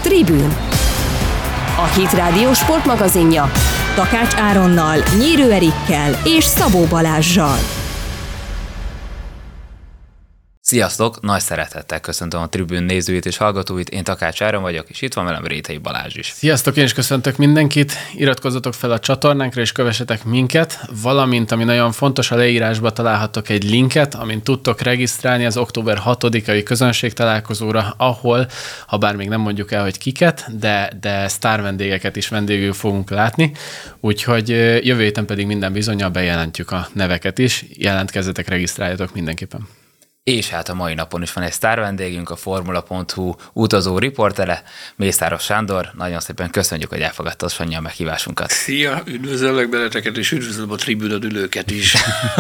Tribün. A Hit Rádió sportmagazinja Takács Áronnal, Nyírő Erikkel és Szabó Balázssal. Sziasztok! Nagy szeretettel köszöntöm a Tribün nézőit és hallgatóit, én Takács Áron vagyok, és itt van velem Rétei Balázs is. Sziasztok, én is köszöntök mindenkit, iratkozzatok fel a csatornánkra és kövessetek minket, valamint, ami nagyon fontos, a leírásba találhattok egy linket, amin tudtok regisztrálni az október 6-ai közönségtalálkozóra, ahol, ha bár még nem mondjuk el, hogy kiket, de sztár vendégeket is vendégül fogunk látni, úgyhogy jövő héten pedig minden bizonnyal bejelentjük a neveket is, jelentkezzetek, regisztráljatok mindenképpen. És hát a mai napon is van egy sztár vendégünk, a Formula.hu utazó riportere, Mészáros Sándor. Nagyon szépen köszönjük, hogy elfogadtad Sanyi a meghívásunkat. Szia, üdvözöllek benneteket, és üdvözlöm a tribünön ülőket is.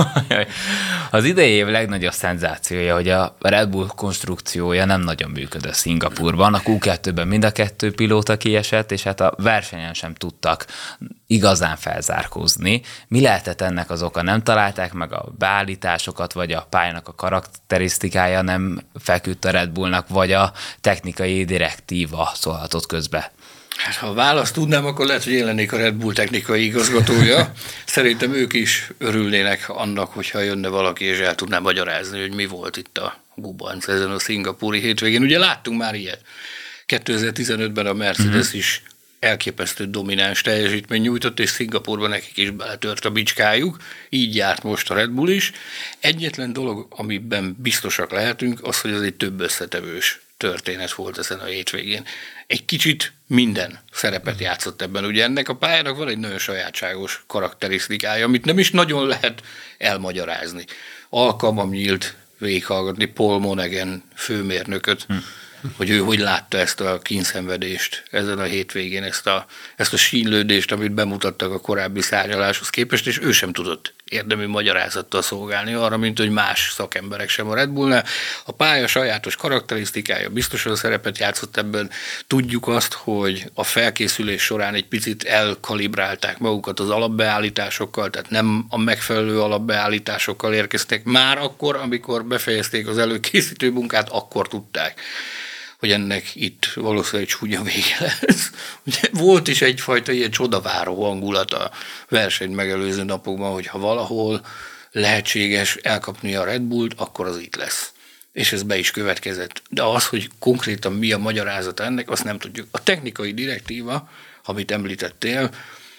Az idei év legnagyobb szenzációja, hogy a Red Bull konstrukciója nem nagyon működött Szingapúrban. A Q2-ben mind a kettő pilóta kiesett, és hát a versenyen sem tudtak igazán felzárkózni. Mi lehetett ennek az oka? Nem találták meg a beállításokat, vagy a pályának a karakterisztikája nem feküdt a Red Bullnak, vagy a technikai direktíva szólhatott közbe? Hát, ha a választ tudnám, akkor lehet, hogy én lennék a Red Bull technikai igazgatója. Szerintem ők is örülnének annak, hogyha jönne valaki, és el tudná magyarázni, hogy mi volt itt a bubanc ezen a szingapúri hétvégén. Ugye láttunk már ilyet. 2015-ben a Mercedes is elképesztő domináns teljesítmény nyújtott, és Szingapúrban nekik is beletört a bicskájuk, így járt most a Red Bull is. Egyetlen dolog, amiben biztosak lehetünk, az, hogy ez egy több összetevős történet volt ezen a hétvégén. Egy kicsit minden szerepet játszott ebben. Ugye ennek a pályának van egy nagyon sajátságos karakterisztikája, amit nem is nagyon lehet elmagyarázni. Alkalmam nyílt végighallgatni Paul Monaghan főmérnököt, hogy ő hogy látta ezt a kínszenvedést ezen a hétvégén, ezt a sínlődést, amit bemutattak a korábbi szárnyaláshoz képest, és ő sem tudott érdemi magyarázattal szolgálni arra, mint hogy más szakemberek sem a Red Bullnál. A pálya sajátos karakterisztikája biztosan szerepet játszott ebben. Tudjuk azt, hogy a felkészülés során egy picit elkalibrálták magukat az alapbeállításokkal, tehát nem a megfelelő alapbeállításokkal érkeztek már akkor, amikor befejezték az előkészítő munkát, akkor tudták, hogy ennek itt valószínűleg csúnya vége lesz. Ugye volt is egyfajta ilyen csodaváró hangulat a versenyt megelőző napokban, hogy ha valahol lehetséges elkapni a Red Bullt, akkor az itt lesz. És ez be is következett. De az, hogy konkrétan mi a magyarázata ennek, azt nem tudjuk. A technikai direktíva, amit említettél,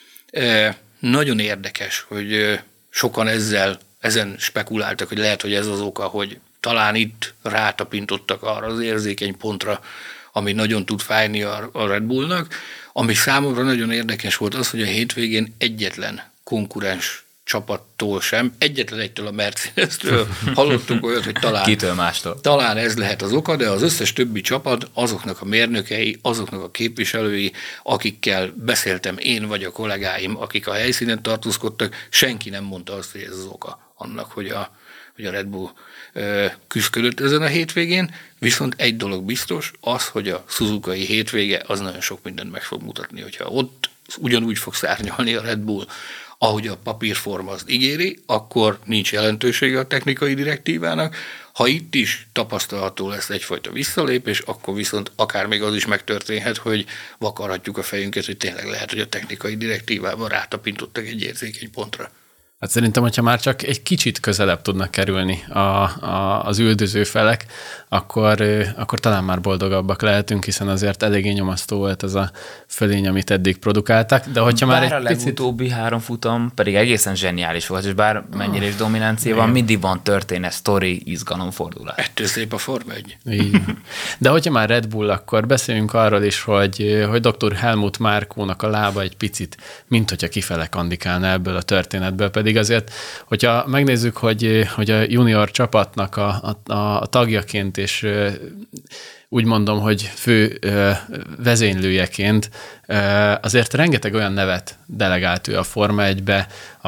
nagyon érdekes, hogy sokan ezen spekuláltak, hogy lehet, hogy ez az oka, hogy talán itt rátapintottak arra az érzékeny pontra, ami nagyon tud fájni a Red Bullnak. Ami számomra nagyon érdekes volt az, hogy a hétvégén egyetlen konkurens csapattól sem, egyetlen egytől a Mercedes-től hallottunk olyat, hogy talán ez lehet az oka, de az összes többi csapat, azoknak a mérnökei, azoknak a képviselői, akikkel beszéltem én vagy a kollégáim, akik a helyszínen tartózkodtak, senki nem mondta azt, hogy ez az oka annak, hogy a Red Bull küzdött ezen a hétvégén, viszont egy dolog biztos, az, hogy a Suzukai hétvége az nagyon sok mindent meg fog mutatni, hogyha ott ugyanúgy fog szárnyalni a Red Bull, ahogy a papírforma azt ígéri, akkor nincs jelentősége a technikai direktívának. Ha itt is tapasztalható lesz egyfajta visszalépés, akkor viszont akár még az is megtörténhet, hogy vakarhatjuk a fejünket, hogy tényleg lehet, hogy a technikai direktívában rátapintottak egy érzékeny pontra. Hát szerintem, hogyha már csak egy kicsit közelebb tudnak kerülni az üldöző felek, akkor talán már boldogabbak lehetünk, hiszen azért eléggé nyomasztó volt ez a fölény, amit eddig produkáltak. De hogyha bár már a legutóbbi 3 futam pedig egészen zseniális volt, és bár mennyire is dominancia van, mindig van történet, sztori, izgalom, fordulat. Ettől szép a Forma 1. De hogyha már Red Bull, akkor beszéljünk arról is, hogy dr. Helmut Markónak a lába egy picit, mint hogyha kifele kandikálna ebből a történetből, pedig azért, hogyha megnézzük, hogy a junior csapatnak a tagjaként és úgy mondom, hogy fő vezénylőjeként azért rengeteg olyan nevet delegált ő a Forma 1-be,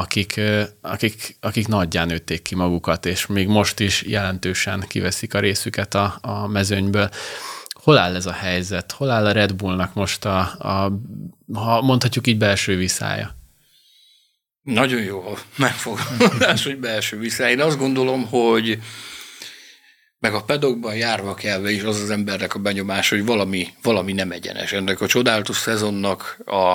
akik nagyján nőtték ki magukat, és még most is jelentősen kiveszik a részüket a mezőnyből. Hol áll ez a helyzet? Hol áll a Red Bullnak most ha mondhatjuk így, belső viszája? Nagyon jó a megfogalmazás, hogy belső viszály. Én azt gondolom, hogy meg a pedokban járva kelve is az embernek a benyomás, hogy valami nem egyenes. Ennek a csodálatos szezonnak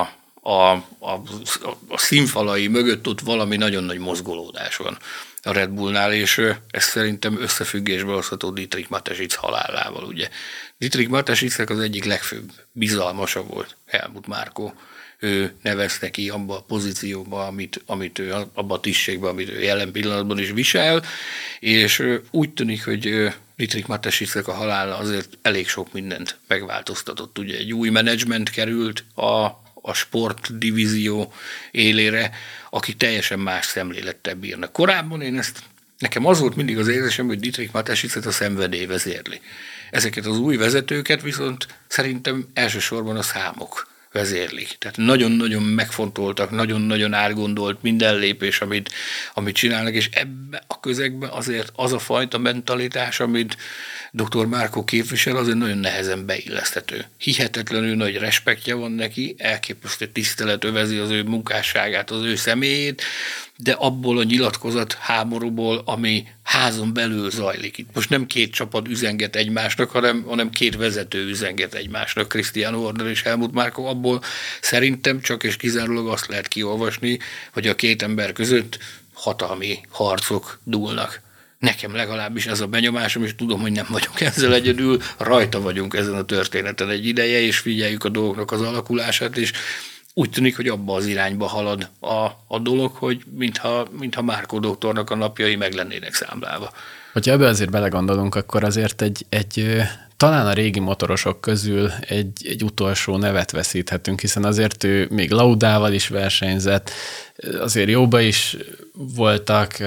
a színfalai mögött ott valami nagyon nagy mozgolódás van a Red Bullnál, és ez szerintem összefüggésbe hozható Dietrich Mateschitz halálával. Ugye. Dietrich Mateschitz az egyik legfőbb bizalmasa volt Helmut Marko. Ő nevezte ki abba a pozícióba, amit ő, abba a tisztségbe, amit ő jelen pillanatban is visel, és úgy tűnik, hogy Dietrich Mateschitz a halála azért elég sok mindent megváltoztatott. Ugye egy új menedzsment került a sportdivízió élére, aki teljesen más szemlélettel bírnak. Korábban nekem az volt mindig az érzésem, hogy Dietrich Mateschitz a szenvedély vezérli. Ezeket az új vezetőket viszont szerintem elsősorban a számok vezérlik. Tehát nagyon-nagyon megfontoltak, nagyon-nagyon átgondolt minden lépés, amit csinálnak, és ebbe a közegben azért az a fajta mentalitás, amit dr. Marko képvisel, azért nagyon nehezen beilleszthető. Hihetetlenül nagy respektje van neki, elképesztő tisztelet övezi az ő munkásságát, az ő személyét, de abból a nyilatkozat háborúból, ami házon belül zajlik. Itt most nem két csapat üzenget egymásnak, hanem két vezető üzenget egymásnak, Christian Horner és Helmut Marko. Abból szerintem csak és kizárólag azt lehet kiolvasni, hogy a két ember között hatalmi harcok dúlnak. Nekem legalábbis ez a benyomásom, és tudom, hogy nem vagyok ezzel egyedül, rajta vagyunk ezen a történeten egy ideje, és figyeljük a dolgoknak az alakulását, és úgy tűnik, hogy abba az irányba halad a dolog, hogy mintha Marko doktornak a napjai meg lennének számlálva. Hogyha ebbe azért belegondolunk, akkor azért talán a régi motorosok közül egy utolsó nevet veszíthetünk, hiszen azért ő még Laudával is versenyzett, azért jóba is voltak,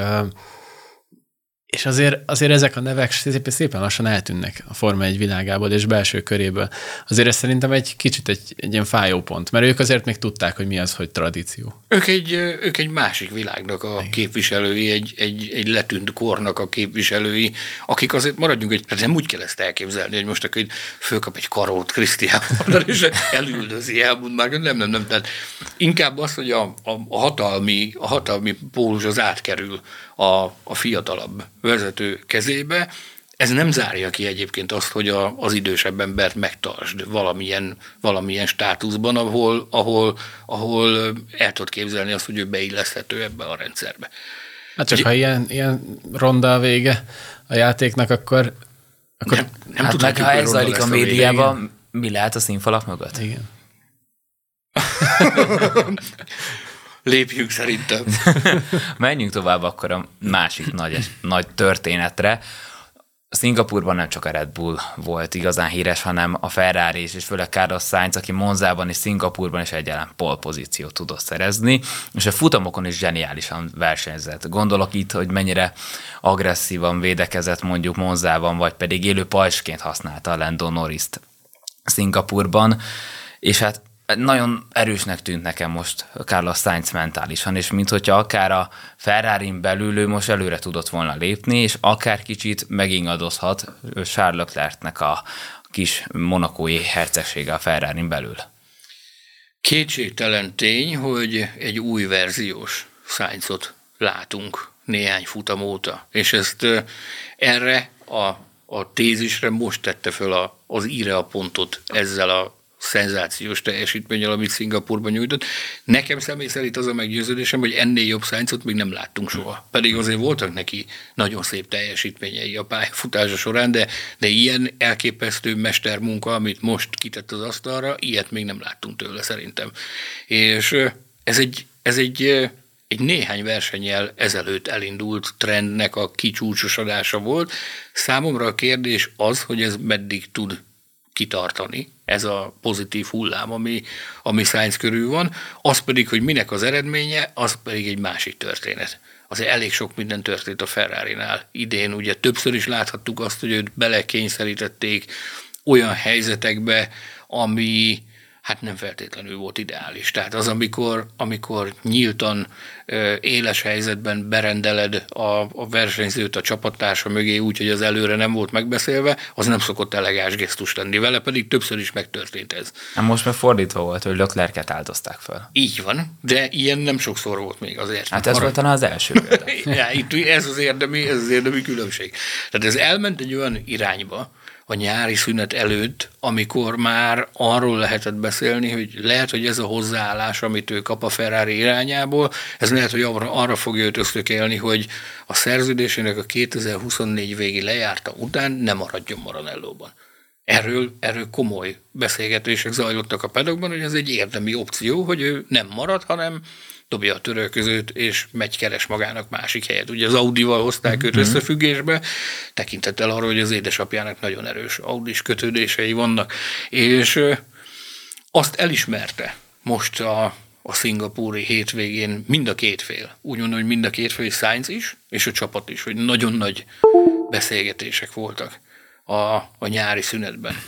és azért ezek a nevek szépen lassan eltűnnek a Forma 1 világából és belső köréből. Azért ez szerintem egy kicsit egy ilyen fájó pont, mert ők azért még tudták, hogy mi az, hogy tradíció. Ők egy másik világnak a képviselői, egy letűnt kornak a képviselői, akik azért maradjunk, hát nem úgy kell ezt elképzelni, hogy most akkor fölkap egy karót Christian Horner, és elüldözi Helmut Marko. Nem. Tehát inkább az, hogy a hatalmi pólus az átkerül a fiatalabb vezető kezébe. Ez nem zárja ki egyébként azt, hogy az idősebb embert megtartsd valamilyen státuszban, ahol el tudod képzelni azt, hogy ő beilleszthető ebbe a rendszerbe. Hát csak ha ilyen ronda a vége a játéknak, akkor nem hát tudhatjuk, meg ha hogy ez ronda zajlik lesz a vége, médiában, mi lehet a színfalak mögött? Igen. Lépjünk szerintem. Menjünk tovább akkor a másik nagy történetre. Szingapurban nem csak a Red Bull volt igazán híres, hanem a Ferrari is, és főleg Carlos Sainz, aki Monzában és Szingapurban is egyáltalán pole pozíciót tudott szerezni, és a futamokon is zseniálisan versenyzett. Gondolok itt, hogy mennyire agresszívan védekezett mondjuk Monzában, vagy pedig élő pajzsként használta a Lando Norrist Szingapurban, és hát nagyon erősnek tűnt nekem most Carlos Sainz mentálisan, és minthogyha akár a Ferrarin belül ő most előre tudott volna lépni, és akár kicsit megingadozhat Charles Leclercnek a kis monakói hercegsége a Ferrarin belül. Kétségtelen tény, hogy egy új verziós Sainzot látunk néhány futam óta, és ezt erre a tézisre most tette föl az íre a pontot ezzel a szenzációs teljesítménnyel, amit Szingapurban nyújtott. Nekem személy szerint az a meggyőződésem, hogy ennél jobb Sainzot még nem láttunk soha. Pedig azért voltak neki nagyon szép teljesítményei a pályafutása során, de ilyen elképesztő mestermunka, amit most kitett az asztalra, ilyet még nem láttunk tőle szerintem. És ez egy néhány versennyel ezelőtt elindult trendnek a kicsúcsosodása volt. Számomra a kérdés az, hogy ez meddig tud kitartani, ez a pozitív hullám, ami Sainz körül van, az pedig, hogy minek az eredménye, az pedig egy másik történet. Azért elég sok minden történt a Ferrarinál. Idén ugye többször is láthattuk azt, hogy őt belekényszerítették olyan helyzetekbe, ami hát nem feltétlenül volt ideális. Tehát az, amikor nyíltan, éles helyzetben berendeled a versenyzőt a csapattársa mögé úgy, hogy az előre nem volt megbeszélve, az nem szokott elegáns gesztus lenni vele, pedig többször is megtörtént ez. Most már fordítva volt, hogy Leclerc-et áldozták fel. Így van, de ilyen nem sokszor volt még azért. Hát ez volt talán az első példa. Ja, itt ez az érdemi különbség. Tehát ez elment egy olyan irányba, a nyári szünet előtt, amikor már arról lehetett beszélni, hogy lehet, hogy ez a hozzáállás, amit ő kap a Ferrari irányából, ez lehet, hogy arra fogja őt ösztökélni, hogy a szerződésének a 2024 végi lejárta után nem maradjon Maranellóban. Erről komoly beszélgetések zajlottak a paddockban, hogy ez egy érdemi opció, hogy ő nem marad, hanem dobja a törölközőt, és keres magának másik helyet. Ugye az Audival hozták őt összefüggésbe, tekintettel arra, hogy az édesapjának nagyon erős Audis kötődései vannak. És azt elismerte most a szingapúri hétvégén mind a két fél. Úgy mondom, hogy mind a két fél, Sainz is, és a csapat is, hogy nagyon nagy beszélgetések voltak a nyári szünetben.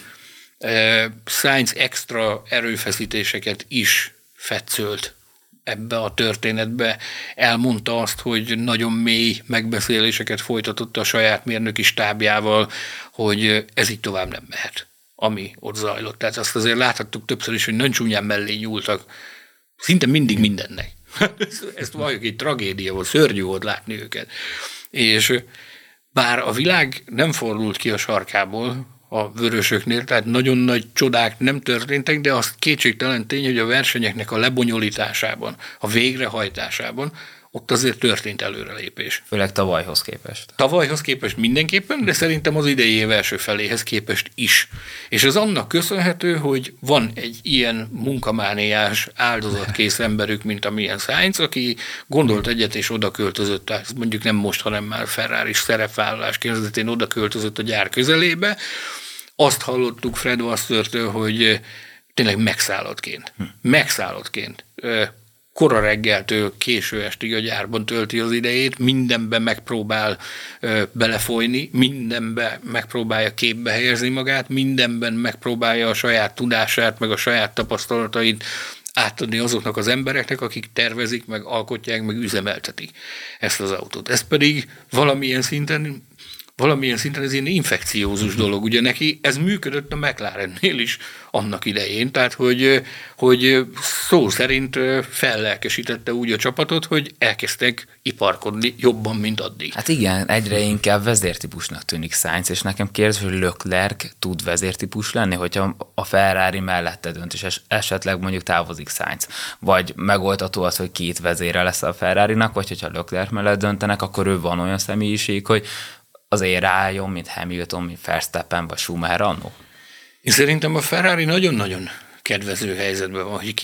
Sainz extra erőfeszítéseket is fetszölt ebbe a történetbe, elmondta azt, hogy nagyon mély megbeszéléseket folytatott a saját mérnöki stábjával, hogy ez így tovább nem mehet, ami ott zajlott. Tehát azt azért láthattuk többször is, hogy nagyon csúnyán mellé nyúltak, szinte mindig mindennek. Ezt valljuk, egy tragédia volt, szörnyű volt látni őket. És bár a világ nem fordult ki a sarkából a vörösöknél, tehát nagyon nagy csodák nem történtek, de az kétségtelen tény, hogy a versenyeknek a lebonyolításában, a végrehajtásában ott azért történt előrelépés. Főleg tavalyhoz képest. Tavalyhoz képest mindenképpen, de szerintem az idei év első feléhez képest is. És ez annak köszönhető, hogy van egy ilyen munkamániás, áldozatkész emberük, mint amilyen Sainz, aki gondolt egyet és oda költözött, tehát mondjuk nem most, hanem már Ferrari szerepvállalás kezdetén oda költözött a gyár közelébe. Azt hallottuk Fred Vassörtől, hogy tényleg megszállottként kora reggeltől késő estig a gyárban tölti az idejét, mindenben megpróbál belefolyni, mindenben megpróbálja képbe helyezni magát, mindenben megpróbálja a saját tudását, meg a saját tapasztalatait átadni azoknak az embereknek, akik tervezik, meg alkotják, meg üzemeltetik ezt az autót. Ez pedig valamilyen szinten ez ilyen infekciózus dolog. Ugye neki ez működött a McLarennél is annak idején, tehát hogy szó szerint fellelkesítette úgy a csapatot, hogy elkezdtek iparkodni jobban, mint addig. Hát igen, egyre inkább vezértípusnak tűnik Sainz, és nekem kérdés, hogy Leclerc tud vezértípus lenni, hogyha a Ferrari mellette dönt, és esetleg mondjuk távozik Sainz. Vagy megoldható az, hogy két vezére lesz a Ferrarinak, vagy hogyha Leclerc mellett döntenek, akkor ő van olyan személyiség, hogy azért rájön, mint Hamilton, mint Verstappen, vagy Schumacher annó? Én szerintem a Ferrari nagyon-nagyon kedvező helyzetben van, hogy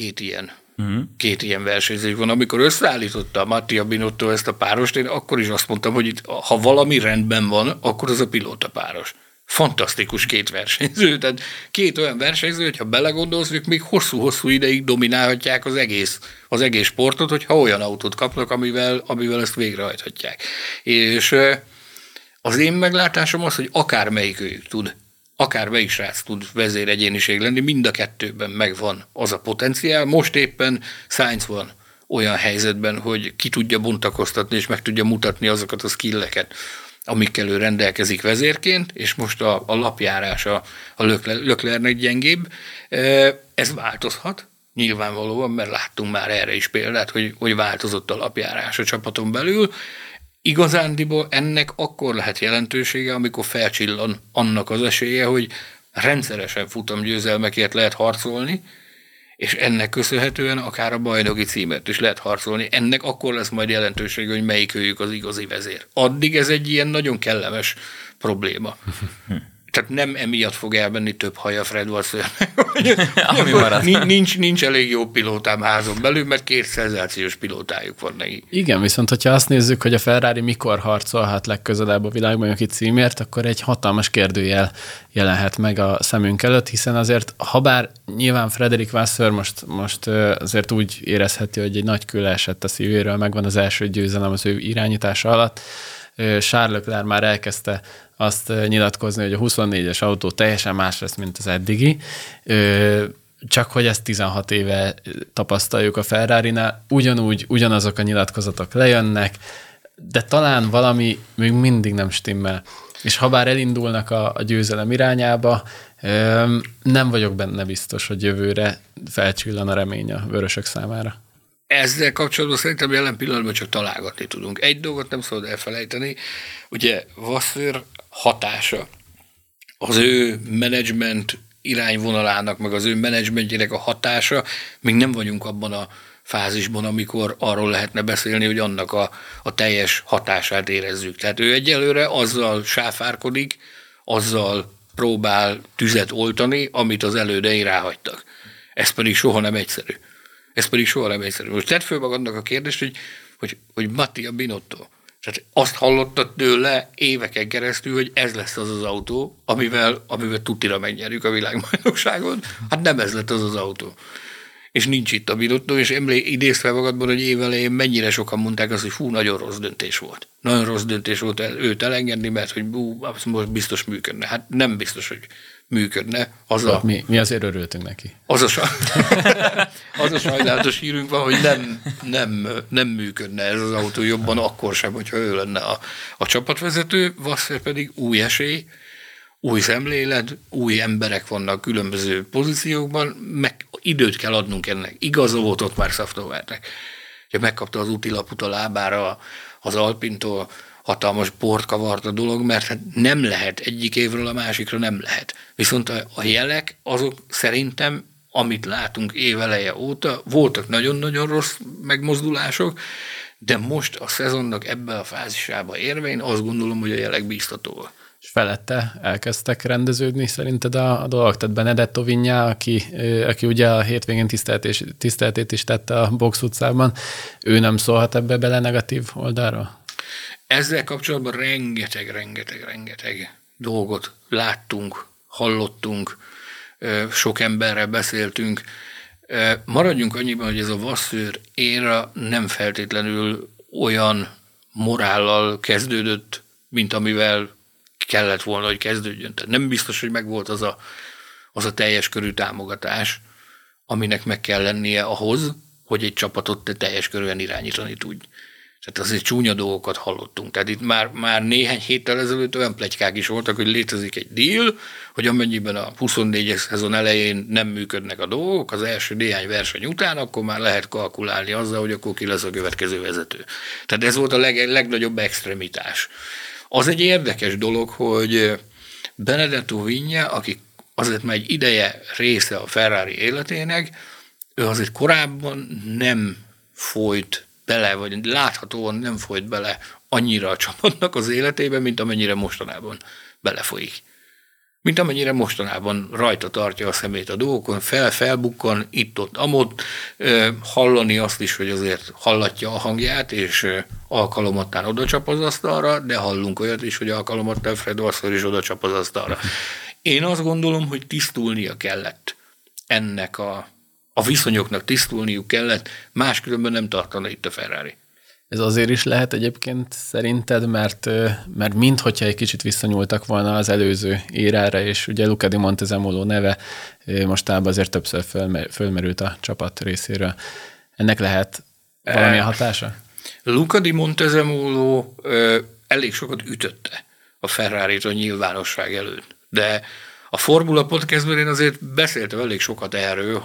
két ilyen versenyző van. Amikor összeállította a Mattia Binotto ezt a párost, én akkor is azt mondtam, hogy itt, ha valami rendben van, akkor az a pilóta páros. Fantasztikus két versenyző, tehát két olyan versenyző, hogyha belegondolsz, ők még hosszú-hosszú ideig dominálhatják az egész sportot, hogyha olyan autót kapnak, amivel ezt végrehajthatják. És az én meglátásom az, hogy akármelyik srác tud vezéregyéniség lenni, mind a kettőben megvan az a potenciál. Most éppen Sainz van olyan helyzetben, hogy ki tudja bontakoztatni, és meg tudja mutatni azokat a skilleket, amikkel ő rendelkezik vezérként, és most a lapjárása a Leclercnek gyengébb. Ez változhat, nyilvánvalóan, mert láttunk már erre is példát, hogy változott a lapjárás a csapaton belül. Igazándiból ennek akkor lehet jelentősége, amikor felcsillan annak az esélye, hogy rendszeresen futamgyőzelmekért lehet harcolni, és ennek köszönhetően akár a bajnoki címért is lehet harcolni. Ennek akkor lesz majd jelentősége, hogy melyik őjük az igazi vezér. Addig ez egy ilyen nagyon kellemes probléma. Tehát nem emiatt fog elmenni több haja Fred Vassörnek. nincs elég jó pilótám házon belül, mert két szenzációs pilótájuk van neki. Igen, viszont hogyha azt nézzük, hogy a Ferrari mikor harcolhat legközelebb a világbajnoki címért, akkor egy hatalmas kérdőjel jelenhet meg a szemünk előtt, hiszen azért, habár nyilván Frederic Vasseur most azért úgy érezheti, hogy egy nagy kő leesett a szívéről, megvan az első győzelem az ő irányítása alatt, Charles Leclerc már elkezdte azt nyilatkozni, hogy a 24-es autó teljesen más lesz, mint az eddigi. csak hogy ezt 16 éve tapasztaljuk a Ferrarinál, ugyanazok a nyilatkozatok lejönnek, de talán valami még mindig nem stimmel. És ha bár elindulnak a győzelem irányába, nem vagyok benne biztos, hogy jövőre felcsillan a remény a vörösök számára. Ezzel kapcsolatban szerintem jelen pillanatban csak találgatni tudunk. Egy dolgot nem szabad elfelejteni, ugye Vasseur hatása, az ő menedzsment irányvonalának, meg az ő menedzsmentjének a hatása, még nem vagyunk abban a fázisban, amikor arról lehetne beszélni, hogy annak a teljes hatását érezzük. Tehát ő egyelőre azzal sáfárkodik, azzal próbál tüzet oltani, amit az elődei ráhagytak. Ez pedig soha nem egyszerű. Most tedd föl magadnak a kérdést, hogy Mattia Binotto. Tehát azt hallottad tőle éveken keresztül, hogy ez lesz az autó, amivel tutira megnyerjük a világbajnokságon. Hát nem ez lett az autó. És nincs itt a Binotto, és idézd fel magadban, hogy évelején mennyire sokan mondták azt, hogy fú, nagyon rossz döntés volt. Nagyon rossz döntés volt őt elengedni, mert hogy most biztos működne. Hát nem biztos, hogy működne. Mi azért örültünk neki. Az a sajnálatos hírünk van, hogy nem működne ez az autó jobban akkor sem, hogyha ő lenne a csapatvezető, Vasseur pedig új esély, új szemlélet, új emberek vannak különböző pozíciókban, meg időt kell adnunk ennek. Igaza volt ott már Szafnauernek. Ha megkapta az útilaput a lábára az Alpintól, hatalmas bort kavart a dolog, mert hát nem lehet egyik évről a másikra nem lehet. Viszont a jelek azok szerintem, amit látunk éveleje óta, voltak nagyon-nagyon rossz megmozdulások, de most a szezonnak ebben a fázisába érve, én azt gondolom, hogy a jelek bíztatóak. És felette elkezdtek rendeződni szerinted a dolgok? Tehát Benedetto Vigna, aki ugye a hétvégén tiszteletét is tette a Box utcában, ő nem szólhat ebbe bele negatív oldalra? Ezzel kapcsolatban rengeteg dolgot láttunk, hallottunk, sok emberrel beszéltünk. Maradjunk annyiban, hogy ez a Vasseur éra nem feltétlenül olyan morállal kezdődött, mint amivel kellett volna, hogy kezdődjön. Tehát nem biztos, hogy megvolt az a teljes körű támogatás, aminek meg kell lennie ahhoz, hogy egy csapatot teljes körűen irányítani tudj. Tehát azért csúnya dolgokat hallottunk. Tehát itt már néhány héttel ezelőtt olyan pletykák is voltak, hogy létezik egy deal, hogy amennyiben a 24-es szezon elején nem működnek a dolgok, az első néhány verseny után, akkor már lehet kalkulálni azzal, hogy akkor ki lesz a következő vezető. Tehát ez volt a legnagyobb extremitás. Az egy érdekes dolog, hogy Benedetto Vigna, aki azért már egy ideje része a Ferrari életének, ő azért korábban nem folyt bele, vagy láthatóan nem folyt bele annyira a csapatnak az életébe, mint amennyire mostanában belefolyik. Mint amennyire mostanában rajta tartja a szemét a dolgokon, felbukkan, itt-ott, amott, hallani azt is, hogy azért hallatja a hangját, és alkalomattán oda csap az asztalra, de hallunk olyat is, hogy alkalomattán Fred Vasseur is oda csap az asztalra. Én azt gondolom, hogy tisztulnia kellett ennek a viszonyoknak tisztulniuk kellett, máskülönben nem tartana itt a Ferrari. Ez azért is lehet egyébként szerinted, mert minthogyha egy kicsit visszanyúltak volna az előző érára, és ugye Luca Di Montezemolo neve mostában azért többször fölmerült a csapat részéről. Ennek lehet valamilyen hatása? Luca Di Montezemolo elég sokat ütötte a Ferrarit a nyilvánosság előtt, de a Formula Podcastben én azért beszéltem elég sokat erről,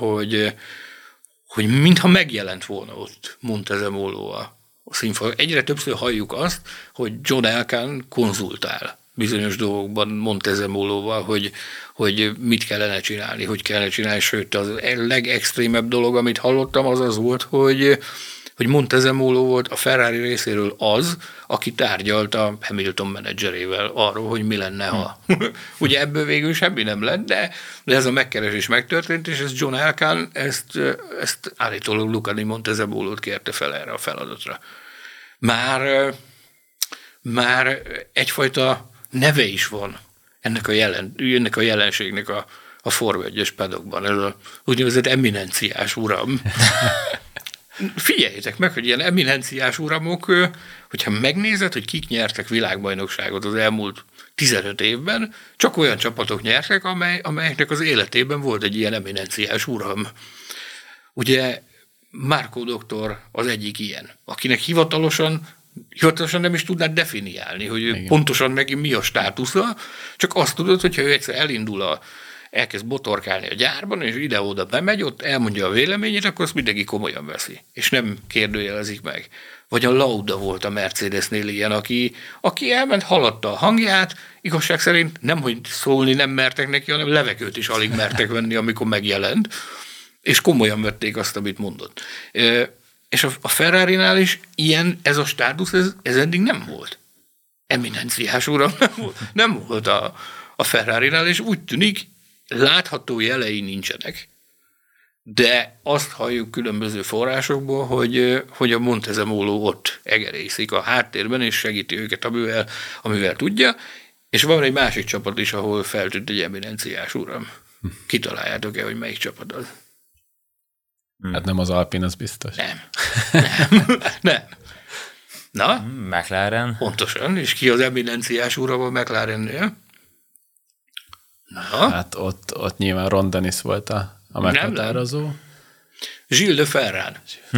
hogy mintha megjelent volna ott Montezemolo a színfal. Egyre többször halljuk azt, hogy John Elkann konzultál bizonyos dolgokban Montezemoloval, hogy mit kellene csinálni, hogy kellene csinálni. Sőt, az legextrémebb dolog, amit hallottam, az volt, hogy Montezemolo volt a Ferrari részéről az, aki tárgyalt a Hamilton menedzserével arról, hogy mi lenne, ha. Ugye ebből végül semmi nem lett, de ez a megkeresés megtörtént, és ez John Elkann ezt állítólag Luca Di Montezemolót kérte fel erre a feladatra. Már egyfajta neve is van ennek a jelenségnek a Forma 1-es paddockban. Ez a úgynevezett eminenciás uram. figyeljétek meg, hogy ilyen eminenciás uramok, hogyha megnézed, hogy kik nyertek világbajnokságot az elmúlt 15 évben, csak olyan csapatok nyertek, amelyeknek az életében volt egy ilyen eminenciás uram. Ugye Márkó doktor az egyik ilyen, akinek hivatalosan nem is tudnád definiálni, hogy ő pontosan neki mi a státusza, csak azt tudod, hogyha ő egyszer elkezd botorkálni a gyárban, és ide-oda bemegy, ott elmondja a véleményét, akkor azt mindenki komolyan veszi, és nem kérdőjelezik meg. Vagy a Lauda volt a Mercedesnél ilyen, aki elment, haladta a hangját, igazság szerint nem, hogy szólni nem mertek neki, hanem levegőt is alig mertek venni, amikor megjelent, és komolyan vették azt, amit mondott. És a Ferrarinál is ez a státusz, ez eddig nem volt. Eminenciás uram nem volt a Ferrarinál, és úgy tűnik, látható jelei nincsenek, de azt halljuk különböző forrásokból, hogy a Montezemolo ott egerészik a háttérben, és segíti őket, amivel tudja, és van egy másik csapat is, ahol feltűnt egy eminenciás uram. Kitaláljátok-e, hogy melyik csapat az? Hát nem az Alpine, az biztos. Nem. Na? McLaren. Pontosan, és ki az eminenciás uram a McLarennél? Na? Hát ott nyilván Ron Dennis volt a meghatározó. Gilles de Ferran.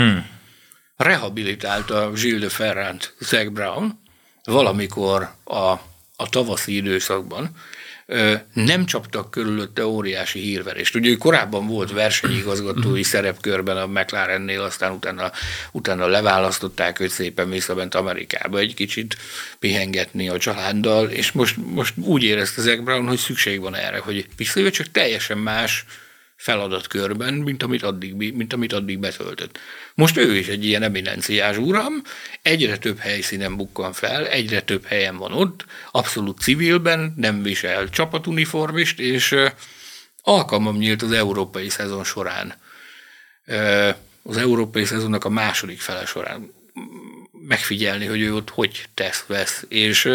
Rehabilitálta Gilles de Ferrant Zak Brown valamikor a tavaszi időszakban. Nem csaptak körülötte óriási hírverést. Ugye ő korábban volt versenyigazgatói szerepkörben a McLarennél, aztán utána leválasztották őt, szépen visszament Amerikába egy kicsit pihengetni a családdal, és most úgy érezte Zak Brown, hogy szükség van erre, hogy visszajön, csak teljesen más feladatkörben, mint amit addig betöltött. Most ő is egy ilyen eminenciás uram, egyre több helyszínen bukkan fel, egyre több helyen van ott, abszolút civilben, nem visel csapatuniformist, és alkalmam nyílt az európai szezon során, az európai szezonnak a második fele során megfigyelni, hogy ő ott hogy vesz, és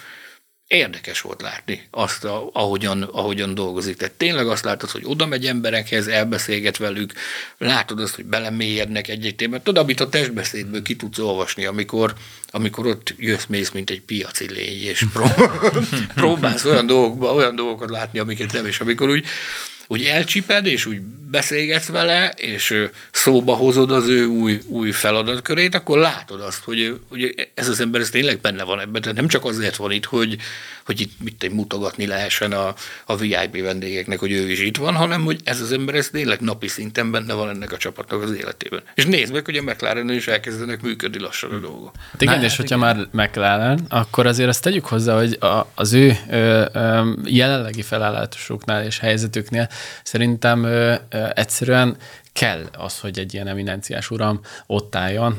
érdekes volt látni azt, ahogyan dolgozik. Tehát tényleg azt látod, hogy oda megy emberekhez, elbeszélget velük, látod azt, hogy belemélyednek egy témát. Tudod, amit a testbeszédből ki tudsz olvasni, amikor ott mész, mint egy piaci lény, és próbálsz olyan dolgokat látni, amiket nem, és amikor úgy elcsiped, és úgy beszélgetsz vele, és szóba hozod az ő új feladatkörét, akkor látod azt, hogy ez az ember ez tényleg benne van ebben. Tehát nem csak azért van itt, hogy itt mutogatni lehessen a VIP vendégeknek, hogy ő is itt van, hanem hogy ez az ember ez tényleg napi szinten benne van ennek a csapatnak az életében. És nézd meg, hogy a McLaren is elkezdenek működni lassan a dolgok. Hát igen, és hogyha már McLaren, akkor azért azt tegyük hozzá, hogy az ő jelenlegi felállásuknál és helyzetüknél szerintem egyszerűen kell az, hogy egy ilyen eminenciás uram ott álljon,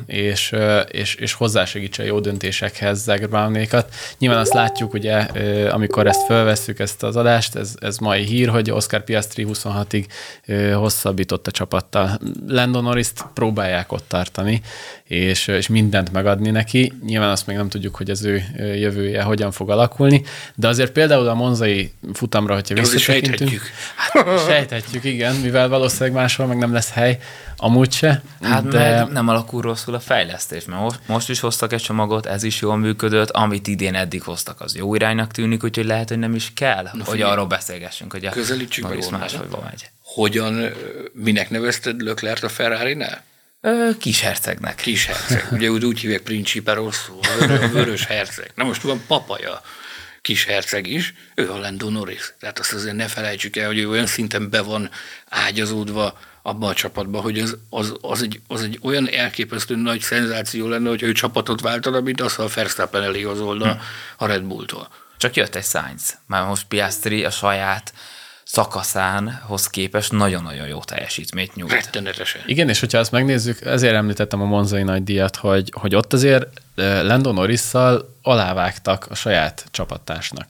és hozzásegítse a jó döntésekhez Zak Brownékat. Nyilván azt látjuk, ugye, amikor ezt felvesszük, ezt az adást, ez mai hír, hogy Oscar Piastri 26-ig hosszabbított a csapattal. Lando Norrist próbálják ott tartani, és mindent megadni neki. Nyilván azt még nem tudjuk, hogy az ő jövője hogyan fog alakulni, de azért például a monzai futamra, hogyha visszatekintünk... Sejthetjük, igen, mivel valószínűleg máshol meg nem lesz hely, amúgy se. Hát de nem alakul rosszul a fejlesztés, mert most is hoztak egy csomagot, ez is jól működött, amit idén eddig hoztak, az jó iránynak tűnik, úgyhogy lehet, hogy nem is kell, hogy arról beszélgessünk, hogy a Norris máshogy megy. Hogyan, minek nevezted Leclerc a Ferrarinál? Kishercegnek. Kisherceg. Ugye úgy hívják Principe Rosso, a vörös herceg. Na most van papaja kisherceg is, ő a Lando Norris. Tehát azt azért ne felejtsük el, hogy ő olyan szinten be van ágyazódva abban a csapatban, hogy az egy olyan elképesztő nagy szenzáció lenne, hogyha ő csapatot váltana, mint az, ha a Verstappen eligazolna a Red Bulltól. Csak jött egy Sainz. Már most Piastri a saját szakaszánhoz képest nagyon-nagyon jó teljesítményt nyújt. Rettenetesen. Igen, és hogyha azt megnézzük, ezért említettem a monzai nagydíjat, hogy ott azért Lando Norrisszal alávágtak a saját csapattársnak.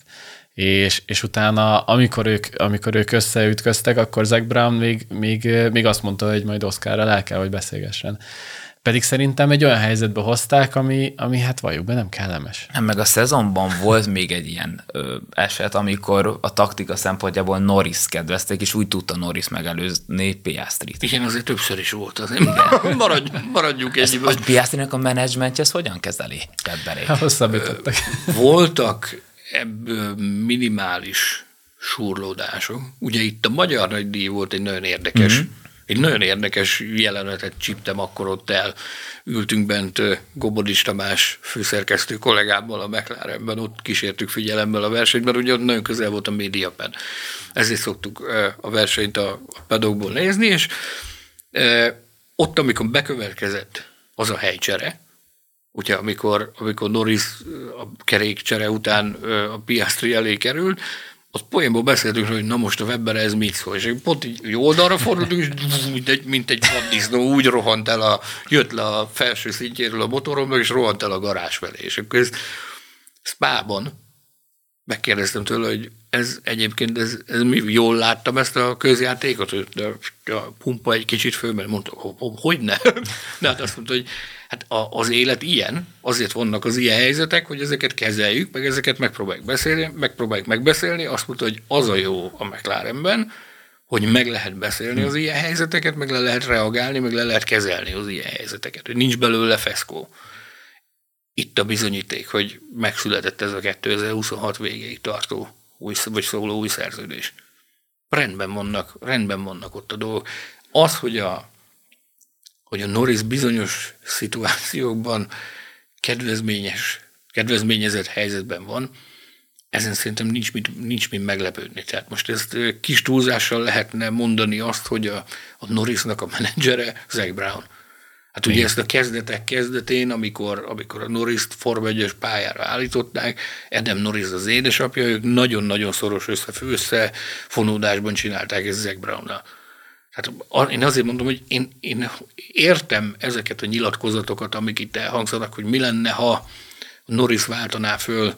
És utána, amikor ők összeütköztek, akkor Zak Brown még azt mondta, hogy majd Oscarral el kell, hogy beszélgessen. Pedig szerintem egy olyan helyzetbe hozták, ami hát valljuk be nem kellemes. Nem, meg a szezonban volt még egy ilyen eset, amikor a taktika szempontjából Norris kedvezték, és úgy tudta Norris megelőzni Piastrit. Igen, azért többször is volt. Azért maradjunk egyébben. A Piastrinek a menedzsmentje ezt hogyan kezeli Webberék? Hosszabbítottak. Voltak ebből minimális surlódások. Ugye itt a Magyar Nagydíj volt egy nagyon érdekes, egy nagyon érdekes jelenetet csíptem, akkor ott ültünk bent Gobodics Tamás főszerkesztő kollégámmal a McLarenben, ott kísértük figyelemmel a versenyt, mert ugye ott nagyon közel volt a Mediapen. Ezért szoktuk a versenyt a paddockból nézni, és ott, amikor bekövetkezett az a helycsere, ugye amikor Norris a kerékcsere után a Piastri elé került, az poénból beszéltünk, hogy na most a Webberre ez mit szól, és pont így oldalra fordultunk, és mint egy vaddisznó úgy jött le a felső szintjéről a motoromnak, és rohant el a garázs felé. És akkor ezt Spában megkérdeztem tőle, hogy ez egyébként mi, jól láttam ezt a közjátékot, hogy a pumpa egy kicsit föl, mert mondta, hogy ne. De hát azt mondta, hogy hát az élet ilyen, azért vannak az ilyen helyzetek, hogy ezeket kezeljük, meg ezeket megpróbáljuk megbeszélni. Azt mondta, hogy az a jó a McLarenben, hogy meg lehet beszélni az ilyen helyzeteket, meg le lehet reagálni, meg le lehet kezelni az ilyen helyzeteket, hogy nincs belőle feszkó. Itt a bizonyíték, hogy megszületett ez a 2026 végéig tartó szóló új szerződés. Rendben vannak ott a dolgok. Az, hogy a Norris bizonyos szituációkban kedvezményezett helyzetben van, ezen szerintem nincs mit meglepődni. Tehát most ezt kis túlzással lehetne mondani azt, hogy a Norrisnak a menedzsere Zak Brown. Hát ugye ezt a kezdetén, amikor a Norris-t Forma 1-es pályára állították, Adam Norris az édesapja, ők nagyon-nagyon szoros összefonódásban csinálták ezt Zak Brownnal. Hát én azért mondom, hogy én értem ezeket a nyilatkozatokat, amik itt elhangzanak, hogy mi lenne, ha Norris váltaná föl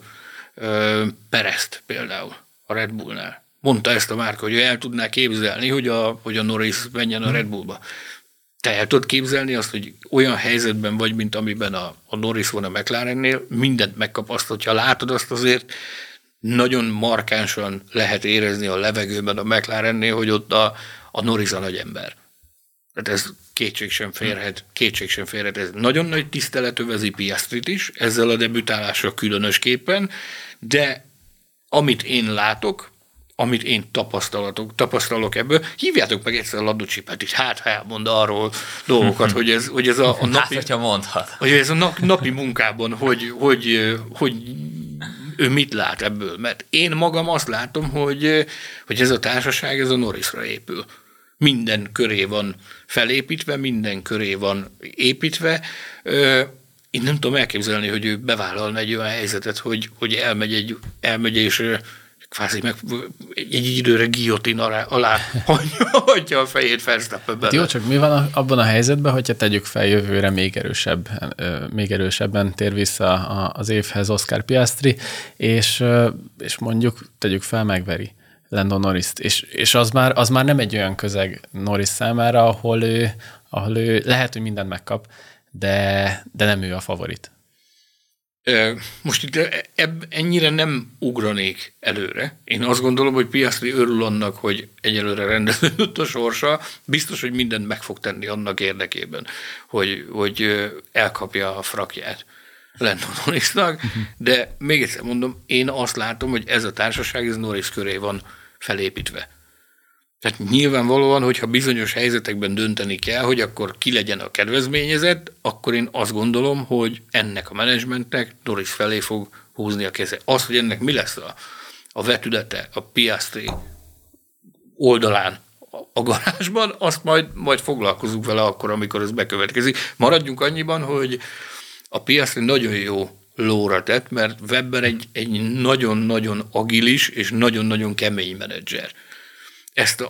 Perezt például a Red Bullnál. Mondta ezt a márka, hogy ő el tudná képzelni, hogy a Norris menjen a Red Bullba. Te el tudod képzelni azt, hogy olyan helyzetben vagy, mint amiben a Norris van a McLarennél, mindent megkap azt, hogyha látod azt, azért nagyon markánsan lehet érezni a levegőben a McLarennél, hogy ott a Norris a nagy ember. Tehát ez kétség sem férhet. Ez nagyon nagy tisztelet övezi Piastrit is, ezzel a debütálással különösképpen, de amit én látok, amit én tapasztalok ebből, hívjátok meg egyszer a Ladó Csipát is, hát elmond arról dolgokat, hogy ez a napi... Hát, hogyha mondhat. Hogy ez a napi munkában, hogy ő mit lát ebből. Mert én magam azt látom, hogy ez a társaság, ez a Norrisra épül. Minden köré van felépítve, minden köré van építve. Én nem tudom elképzelni, hogy ő bevállalna egy olyan helyzetet, hogy elmegy és kvázi meg egy időre guillotine alá hagyja a fejét Verstappenbe. Jó, csak mi van abban a helyzetben, hogyha tegyük fel jövőre még erősebben tér vissza az évhez Oscar Piastri, és mondjuk tegyük fel megveri Lando Norrist, és az már nem egy olyan közeg Norris számára, ahol ő lehet, hogy mindent megkap, de nem ő a favorit. Most itt ennyire nem ugranék előre. Én azt gondolom, hogy Piastri örül annak, hogy egyelőre rendeződött a sorsa. Biztos, hogy mindent meg fog tenni annak érdekében, hogy elkapja a frakját Lando Norrisnak, de még egyszer mondom, én azt látom, hogy ez a társaság, ez Norris köré van felépítve. Tehát nyilvánvalóan, hogyha bizonyos helyzetekben dönteni kell, hogy akkor ki legyen a kedvezményezett, akkor én azt gondolom, hogy ennek a menedzsmentnek Norris felé fog húzni a keze. Az, hogy ennek mi lesz a vetülete a Piastri oldalán a garázsban, azt majd foglalkozunk vele akkor, amikor ez bekövetkezik. Maradjunk annyiban, hogy a Piastri nagyon jó lóra tett, mert Webber egy nagyon-nagyon agilis és nagyon-nagyon kemény menedzser. Ezt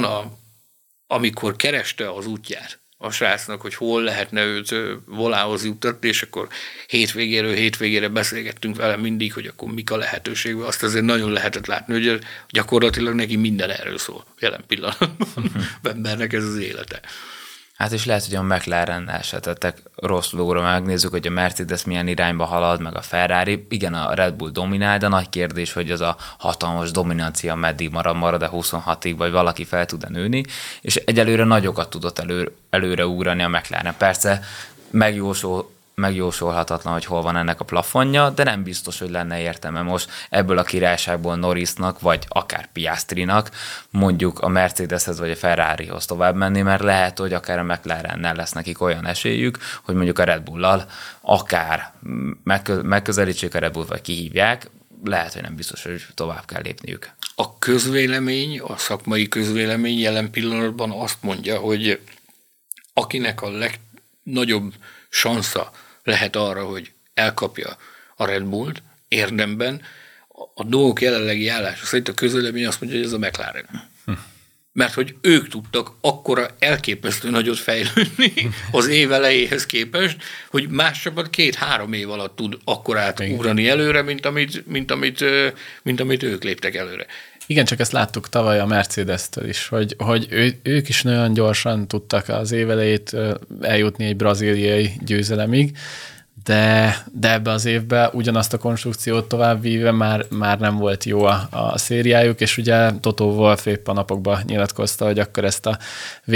amikor kereste az útját a srácnak, hogy hol lehetne őt volához juttatni, és akkor hétvégére beszélgettünk vele mindig, hogy akkor mik a lehetőségben, azt azért nagyon lehetett látni, hogy gyakorlatilag neki minden erről szól jelen pillanatban. Webbernek ez az élete. Hát és lehet, hogy a McLarennel se tettek rossz lóra, megnézzük, hogy a Mercedes milyen irányba halad, meg a Ferrari. Igen, a Red Bull dominál, de nagy kérdés, hogy az a hatalmas dominancia meddig marad-e 26-ig, vagy valaki fel tud-e nőni, és egyelőre nagyokat tudott előre ugrani a McLaren. Persze megjósolhatatlan, hogy hol van ennek a plafonja, de nem biztos, hogy lenne értelme most ebből a királyságból Norrisnak, vagy akár Piastrinak mondjuk a Mercedeshez vagy a Ferrarihoz tovább menni, mert lehet, hogy akár a McLarennel lesz nekik olyan esélyük, hogy mondjuk a Red Bullal akár megközelítsék a Red Bullt, vagy kihívják, lehet, hogy nem biztos, hogy tovább kell lépniük. A közvélemény, a szakmai közvélemény jelen pillanatban azt mondja, hogy akinek a legnagyobb sansza lehet arra, hogy elkapja a Red Bullt érdemben, a dolgok jelenlegi állása szerint a közvélemény azt mondja, hogy ez a McLaren. Mert hogy ők tudtak akkora elképesztő nagyot fejlődni az év elejéhez képest, hogy más csapat 2-3 év alatt tud akkorát ugrani előre, mint amit ők léptek előre. Igen, csak ezt láttuk tavaly a Mercedes-től is, hogy ők is nagyon gyorsan tudtak az év elejét eljutni egy brazíliai győzelemig, de ebbe az évben ugyanazt a konstrukciót továbbvíve már nem volt jó a szériájuk, és ugye Toto Wolff épp a napokban nyilatkozta, hogy akkor ezt a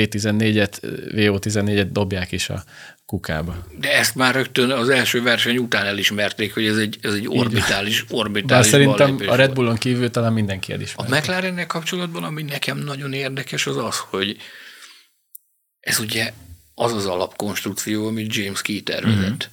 VO14-et dobják is a kukába. De ezt már rögtön az első verseny után elismerték, hogy ez egy orbitális de szerintem a Red Bullon kívül talán mindenki elismerte. A McLarennel kapcsolatban, ami nekem nagyon érdekes, az, hogy ez ugye az alapkonstrukció, amit James Key tervezett.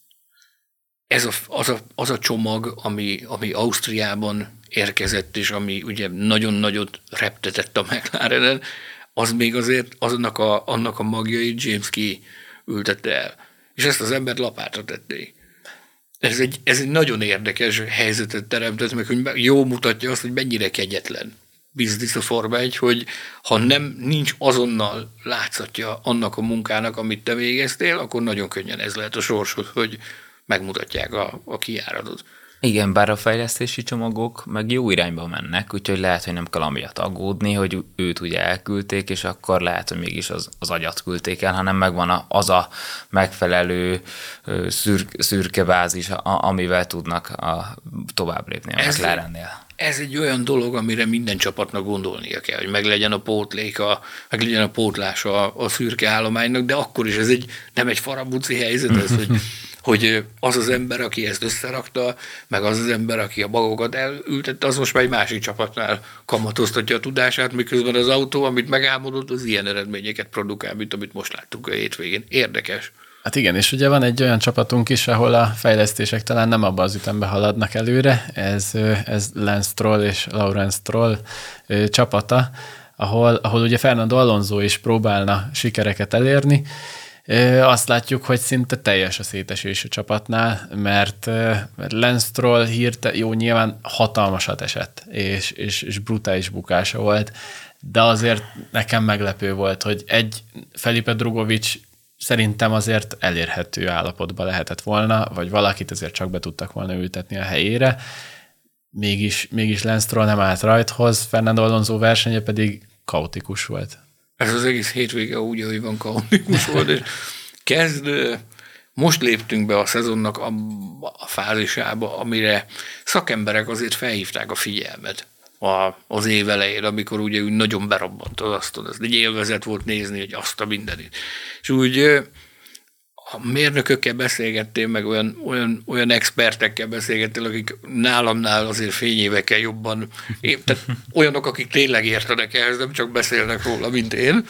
Ez az a csomag, ami Ausztriában érkezett, és ami ugye nagyon nagyot reptetett a McLarenen, az még azért annak a magjait James Key ültette el. És ezt az embert lapátra tették. Ez egy nagyon érdekes helyzetet teremtett meg, hogy jó mutatja azt, hogy mennyire kegyetlen biznisz a Forma 1, hogy ha nincs azonnal látszatja annak a munkának, amit te végeztél, akkor nagyon könnyen ez lehet a sorsod, hogy megmutatják a kijáratot. Igen, bár a fejlesztési csomagok meg jó irányba mennek, úgyhogy lehet, hogy nem kell amiatt aggódni, hogy őt ugye elküldték, és akkor lehet, hogy mégis az agyat küldték el, hanem megvan az a megfelelő szürke bázis, amivel tudnak tovább lépni a McLarennél. Ez egy olyan dolog, amire minden csapatnak gondolnia kell, hogy meglegyen a pótlás a szürke állománynak, de akkor is ez nem egy farabuci helyzet, ez, hogy az ember, aki ezt összerakta, meg az ember, aki a bagokat elültette, az most már egy másik csapatnál kamatoztatja a tudását, miközben az autó, amit megálmodott, az ilyen eredményeket produkál, mint amit most láttuk a hétvégén. Érdekes. Hát igen, és ugye van egy olyan csapatunk is, ahol a fejlesztések talán nem abban az ütemben haladnak előre, ez Lance Stroll és Lawrence Stroll csapata, ahol ugye Fernando Alonso is próbálna sikereket elérni. Azt látjuk, hogy szinte teljes a szétesés a csapatnál, mert Lance Stroll jó, nyilván hatalmasat esett, és brutális bukása volt, de azért nekem meglepő volt, hogy Felipe Drugovich szerintem azért elérhető állapotban lehetett volna, vagy valakit azért csak be tudtak volna ültetni a helyére, mégis Lance Stroll nem állt rajthoz, Fernando Alonso versenye pedig kaotikus volt. Ez az egész hétvége úgy, ahogy van, kaotikus volt, és most léptünk be a szezonnak a fázisába, amire szakemberek azért felhívták a figyelmet az év elején, amikor ugye úgy nagyon berobbant az asztal. Ez egy élvezet volt nézni, hogy azt a mindenit. És úgy a mérnökökkel beszélgettél, meg olyan expertekkel beszélgettél, akik nálamnál azért fényévekkel jobban, tehát olyanok, akik tényleg értenek ehhez, nem csak beszélnek róla, mint én.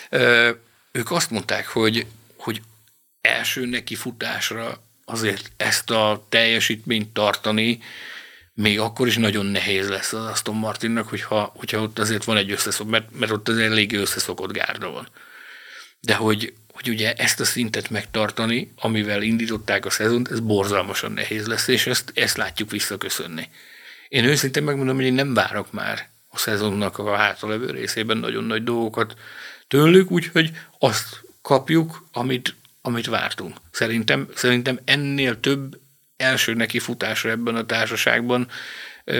Ők azt mondták, hogy első nekifutásra azért ezt a teljesítményt tartani, még akkor is nagyon nehéz lesz az Aston Martinnak, hogyha ott azért van egy mert ott azért elég összeszokott gárda van. De hogy ugye ezt a szintet megtartani, amivel indították a szezont, ez borzalmasan nehéz lesz, és ezt látjuk visszaköszönni. Én őszintén megmondom, hogy én nem várok már a szezonnak a hátralevő részében nagyon nagy dolgokat tőlük, úgyhogy azt kapjuk, amit vártunk. Szerintem ennél több első neki futásra ebben a társaságban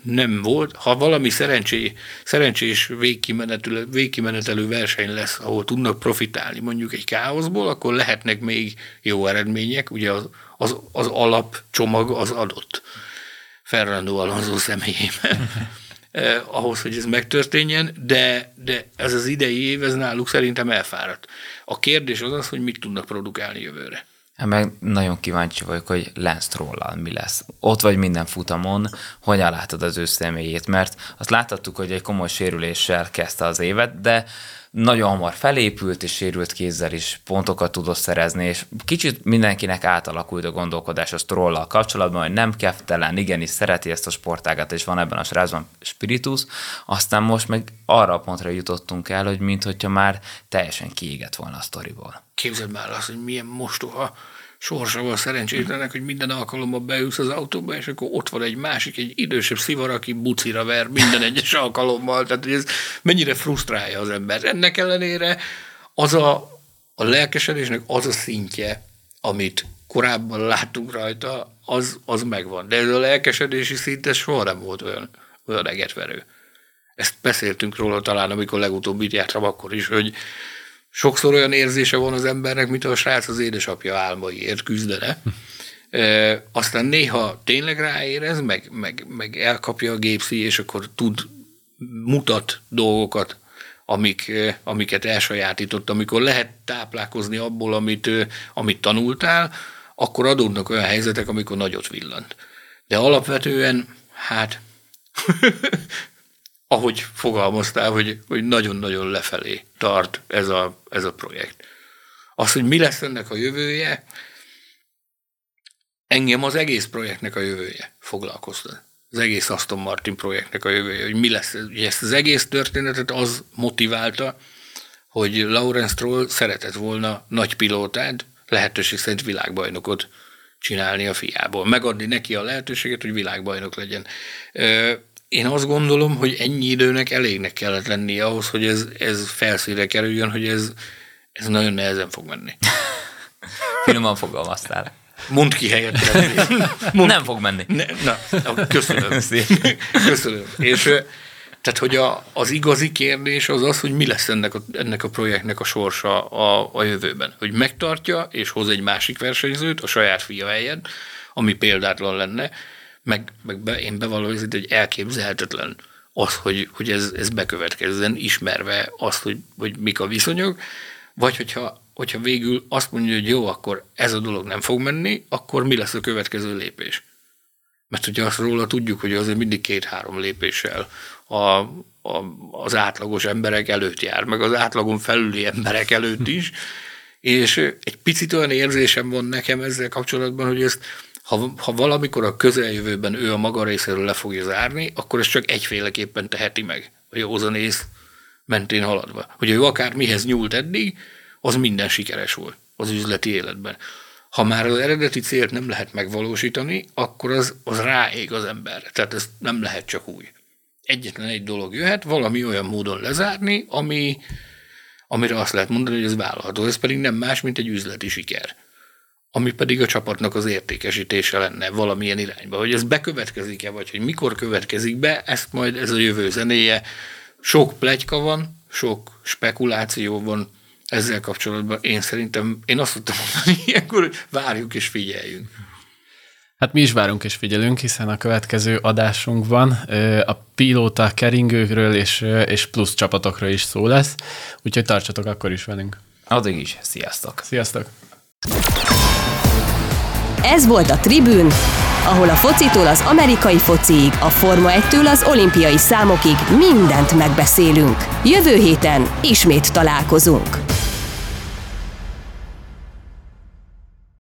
nem volt. Ha valami szerencsés végkimenetelő verseny lesz, ahol tudnak profitálni mondjuk egy káoszból, akkor lehetnek még jó eredmények, ugye az alapcsomag az adott Fernando Alonso személyében. Ahhoz, hogy ez megtörténjen, de ez az idei év, ez náluk szerintem elfáradt. A kérdés az, hogy mit tudnak produkálni jövőre. Meg nagyon kíváncsi vagyok, hogy Lance Stroll-al mi lesz. Ott vagy minden futamon, hogyan látod az ő személyét, mert azt láthattuk, hogy egy komoly sérüléssel kezdte az évet, de nagyon hamar felépült, és sérült kézzel is pontokat tudott szerezni, és kicsit mindenkinek átalakult a gondolkodás a Stroll-al kapcsolatban, hogy nem keftelen, igenis szereti ezt a sportágat, és van ebben a srácban spiritus, aztán most meg arra a pontra jutottunk el, hogy minthogyha már teljesen kiégett volna a sztoriból. Képzeld már azt, hogy milyen mostoha sorsa van szerencsétlenek, hogy minden alkalommal beülsz az autóba, és akkor ott van egy másik, egy idősebb szivar, aki bucira ver minden egyes alkalommal. Tehát ez mennyire frusztrálja az ember. Ennek ellenére az a lelkesedésnek az a szintje, amit korábban láttunk rajta, az megvan. De ez a lelkesedési szint, ez soha nem volt olyan egetverő. Ezt beszéltünk róla talán, amikor legutóbb itt jártam akkor is, hogy sokszor olyan érzése van az embernek, mint a srác az édesapja álmaiért küzdene. Aztán néha tényleg ráérez, meg elkapja a gépszi, és akkor mutat dolgokat, amiket elsajátított, amikor lehet táplálkozni abból, amit tanultál, akkor adódnak olyan helyzetek, amikor nagyot villant. De alapvetően, hát... ahogy fogalmaztál, hogy nagyon-nagyon lefelé tart ez a projekt. Az, hogy mi lesz ennek a jövője, engem az egész projektnek a jövője foglalkoztat. Az egész Aston Martin projektnek a jövője, hogy mi lesz. Ugye ezt az egész történetet az motiválta, hogy Lawrence Stroll szeretett volna nagy pilótát, lehetőség szerint világbajnokot csinálni a fiából. Megadni neki a lehetőséget, hogy világbajnok legyen. Én azt gondolom, hogy ennyi időnek elégnek kellett lennie ahhoz, hogy ez felszínre kerüljön, hogy ez nagyon nehezen fog menni. Finoman fogalmaztál. Mondd ki helyettem. Nem fog menni. Köszönöm. Köszönöm. És tehát, hogy az igazi kérdés az, hogy mi lesz ennek a projektnek a sorsa a jövőben. Hogy megtartja, és hoz egy másik versenyzőt a saját fia helyett, ami példátlan lenne, meg én bevallom, hogy elképzelhetetlen az, hogy ez bekövetkezzen, ismerve azt, hogy mik a viszonyok, vagy hogyha végül azt mondja, hogy jó, akkor ez a dolog nem fog menni, akkor mi lesz a következő lépés? Mert ugye azt róla tudjuk, hogy azért mindig 2-3 lépéssel az átlagos emberek előtt jár, meg az átlagon felüli emberek előtt is, és egy picit olyan érzésem van nekem ezzel kapcsolatban, hogy ezt ha valamikor a közeljövőben ő a maga részéről le fogja zárni, akkor ezt csak egyféleképpen teheti meg, a józanész mentén haladva. Hogy ő akár mihez nyúlt eddig, az minden sikeres volt az üzleti életben. Ha már az eredeti célt nem lehet megvalósítani, akkor az ráég az emberre. Tehát ez nem lehet csak úgy. Egyetlen egy dolog jöhet, valami olyan módon lezárni, amire azt lehet mondani, hogy ez vállalható. Ez pedig nem más, mint egy üzleti siker. Ami pedig a csapatnak az értékesítése lenne valamilyen irányba. Hogy ez bekövetkezik-e, vagy hogy mikor következik be, ezt majd ez a jövő zenéje. Sok pletyka van, sok spekuláció van ezzel kapcsolatban. Én azt tudtam mondani ilyenkor, hogy várjuk és figyeljünk. Hát mi is várunk és figyelünk, hiszen a következő adásunkban a pilóta keringőkről és plusz csapatokról is szó lesz, úgyhogy tartsatok akkor is velünk. Addig is, sziasztok! Sziasztok! Ez volt a Tribűn, ahol a focitól az amerikai fociig, a Forma 1-től az olimpiai számokig mindent megbeszélünk. Jövő héten ismét találkozunk.